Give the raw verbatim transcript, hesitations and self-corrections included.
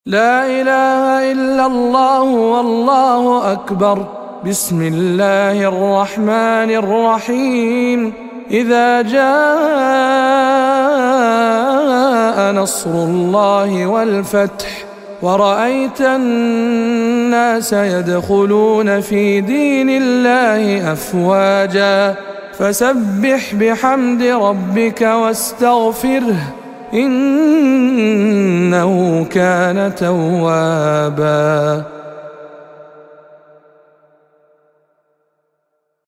لا إله إلا الله والله أكبر. بسم الله الرحمن الرحيم. إذا جاء نصر الله والفتح ورأيت الناس يدخلون في دين الله أفواجا فسبح بحمد ربك واستغفره إنه كان توابا.